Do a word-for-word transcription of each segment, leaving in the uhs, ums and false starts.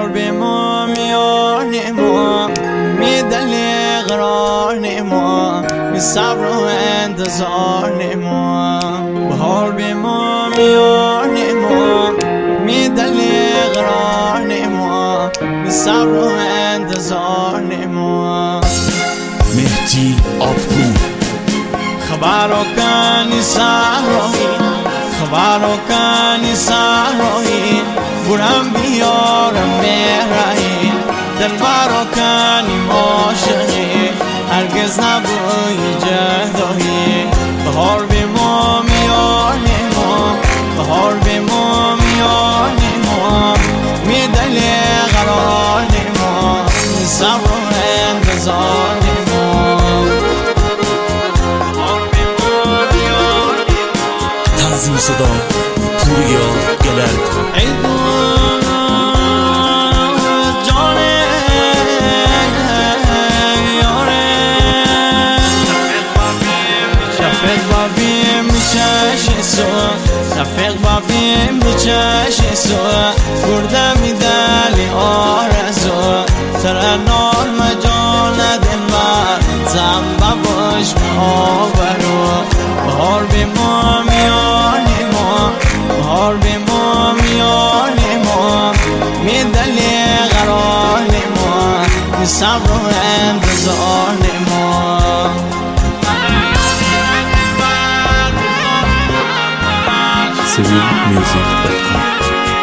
به ما میان ما میدل اقرار ما می صبر و انتظار ما بهار به ما میان ما میدل اقرار ما می صبر و انتظار ما مهدی آبگو خبرو کنی صحرایی خبرو کنی صحرایی برم بیارم مهرایی دلبرو کنی عاشقی هرگز نبوی جهدایی بهار به ما میان ما بهار به ما میان ما میدل قرار ما صبر و انتظار تنظیم صدا پوریا گلرد ای جانه یاره شفق بابیم میچشی سو شفق بابیم میچشی سو برده میدلی آرزو ترنار مجال دلبر زنبه باش آبرو بهار به ما میان ما بهار به ما میان ما میدل قرار ما می صبر و انتظار ما سویل میوزیک دات کام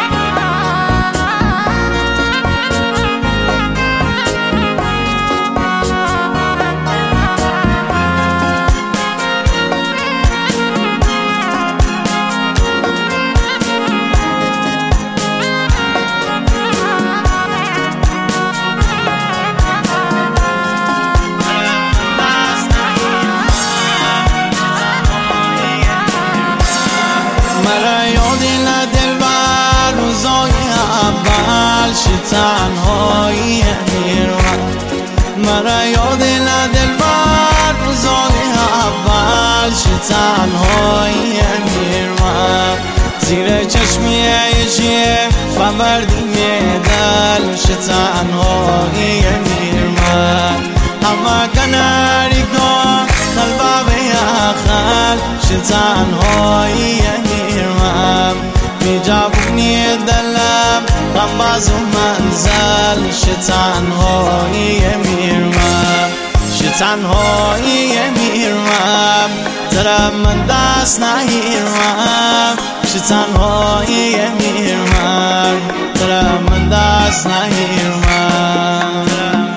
تنهایی میرم مرا یاد ندل بر روزای اول چه تنهایی میرم زیر چشمی ایشیه بمردی دل چه تنهایی میرم همه کناری کن قلبه به اخل چه تنهایی میرم می جابونی دلم غم باز و منزل شه تنهایی میرم شه تنهایی میرم ترم من دست نگیرم شه تنهایی میرم ترم من دست نگیرم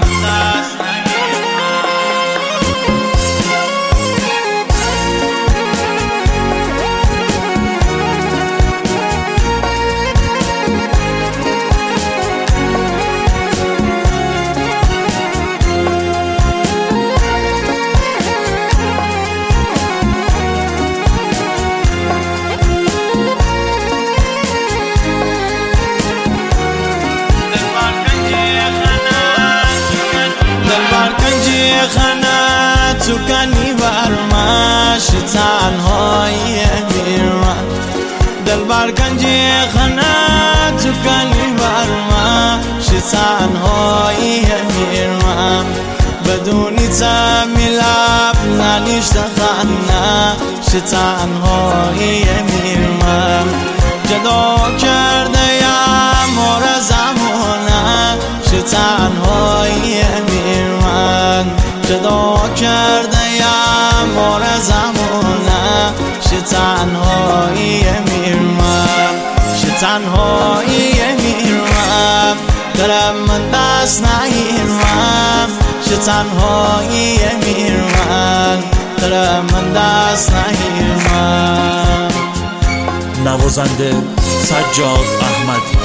خنا تو کنی برماش تنهایی میرم دل بر کنجی خنا تو کنی برماش تنهایی میرم بدونی تمی لب ننیشت خنا ش تنهایی میرم جدا کرده یم مار زمانه ش تنهایی میرم جدا کرده یم مار زمانه ش تنهایی میرم ش تنهایی میرم دلم من دست نگیرم ش تنهایی میرم دلم من دست نگیرم نوازنده سجاد احمد